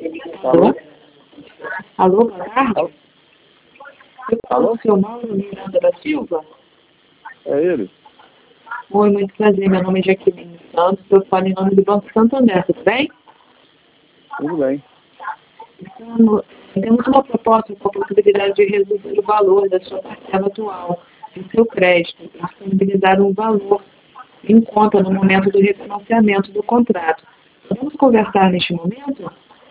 Alô? Alô, boa tarde. Alô? Eu falo com o seu Mauro Miranda da Silva. É ele? Oi, muito prazer. Meu nome é Jaqueline Santos. Eu falo em nome do Banco Santander, tudo bem? Tudo bem. Então, temos uma proposta com a possibilidade de reduzir o valor da sua parcela atual do seu crédito e disponibilizar um valor em conta no momento do refinanciamento do contrato. Vamos conversar neste momento?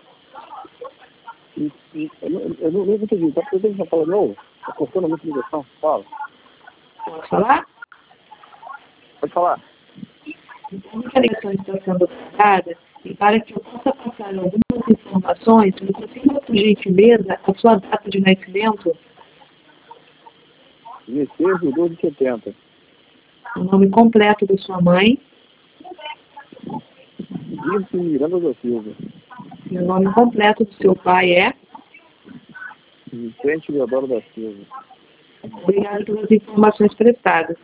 Eu não entendi. Tá podendo já falar de novo? Tá cortando muito ligação? Fala. Posso falar? Pode falar. Então, a ligação está sendo tratada e para que eu possa passar algumas informações, você consiga, por gentileza, a sua data de nascimento, 16 de 12 de 70. o nome completo da sua mãe, Dirce Miranda da Silva. e o nome completo do seu pai é. Vicente Leodoro da Silva. Obrigada pelas informações prestadas.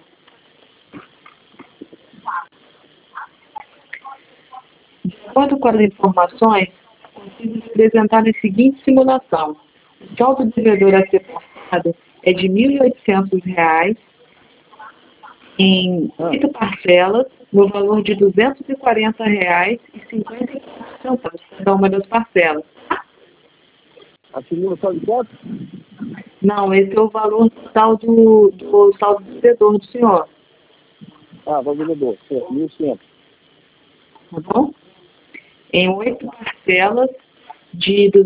De acordo com as informações, consigo apresentar na seguinte simulação. O saldo devedor a ser passado é de R$ 1.800 em 8 parcelas, no valor de R$ 240,54 cada uma das parcelas. A simulação de quanto? Não, esse é o valor total do saldo devedor do senhor, Ah, vendedor. 1.100. tá bom? Em 8 parcelas de R$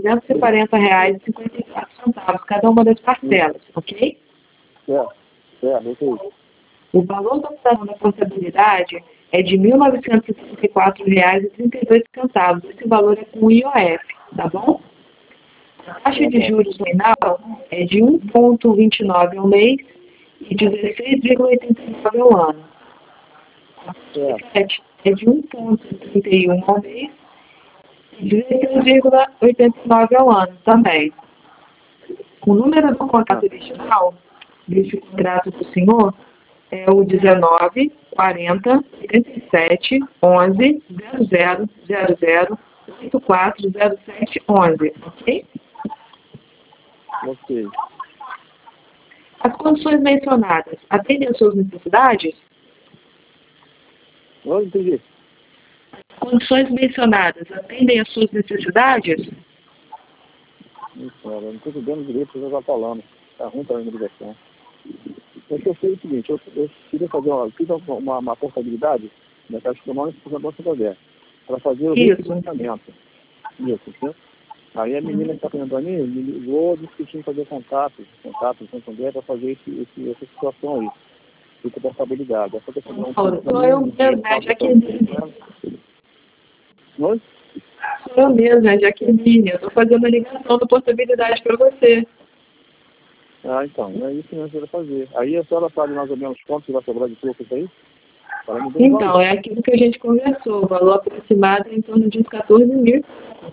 240,54 cada uma das parcelas, ok? Certo, ok. O valor da operação da portabilidade é de R$ 1.964,32. Esse valor é com IOF, tá bom? A taxa de juros nominal é de 1,29 ao mês e 16,89 ao ano. A taxa é de 1,31 ao mês e 16,89 ao ano também. O número do contrato original deste contrato do senhor é o 19 40 37 11 00 00 84 07 11, ok? Ok. As condições mencionadas atendem às suas necessidades? Não entendi. As condições mencionadas atendem às suas necessidades? Isso, cara, eu não estou entendendo direito o que você está falando. Está ruim para a minha ligação. Eu sei o seguinte, eu queria fazer uma portabilidade da Caixa Econômica para o Banco Santander, para fazer o refinanciamento. Isso, certo? Aí a menina que está perguntando a mim, me ligou discutindo fazer contato com o Santander para fazer essa situação aí, de portabilidade. Essa questão não sou eu mesma, Jaqueline. Oi? Sou eu mesma, Jaqueline. Eu estou fazendo a ligação da portabilidade para você. Ah, então, é isso que nós vamos fazer. Aí a senhora sabe mais ou menos quanto vai sobrar de pouco isso aí? Então, é aquilo que a gente conversou, o valor aproximado é em torno de uns 14 mil.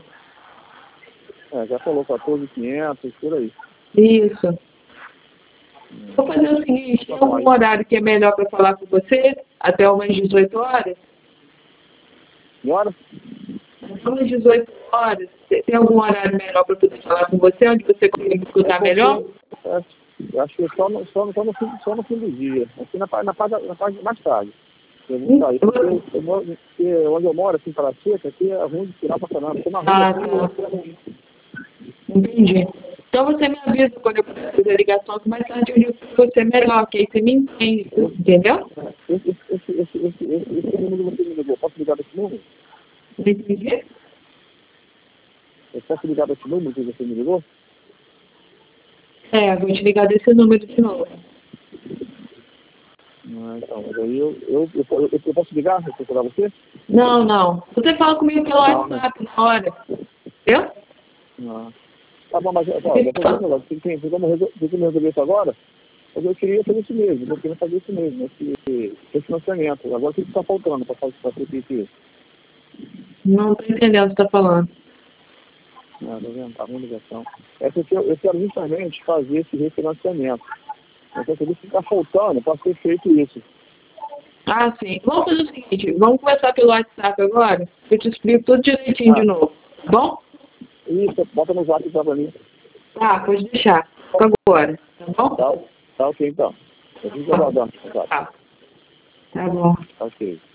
Já falou 14.500, por aí. Isso. Vou fazer o seguinte, tem algum horário que é melhor para falar com você? Até umas 18 horas? Que horas? Até umas 18 horas. Tem algum horário melhor para poder falar com você, onde você consegue me escutar melhor? Eu acho que só no fim do dia. Aqui na parte mais tarde. Eu vou sair, porque onde eu moro, assim, para seca, aqui é ruim de tirar para caramba. Porque na rua, Tá. Entendi. Então você me avisa quando eu puder fazer a ligação, que mais tarde eu ligo para você melhor, que aí você me entende, entendeu? Esse número que você me ligou, posso ligar desse número? Não entendi? Eu posso ligar desse número que você me ligou? Vou te ligar desse número de novo. Então, mas aí eu posso ligar para procurar você? Não. Você fala comigo pelo WhatsApp na hora. Entendeu? Não. Tá bom, mas depois tem que resolver isso agora? Mas eu queria fazer isso mesmo, eu queria fazer isso mesmo, esse financiamento. Agora o que está faltando para fazer isso? Não estou entendendo o que você está falando. Tá vendo? Tá ruim a ligação. Eu quero justamente fazer esse refinanciamento. Eu quero saber se está faltando para ser feito isso. Ah, sim. Vamos fazer o seguinte, vamos conversar pelo WhatsApp agora? Eu te explico tudo direitinho de novo. Tá bom? Isso, bota no zap então pra mim. Tá, pode deixar. Fica agora, tá bom? Tá ok então. Eu fico aguardando. Tá bom. Ok.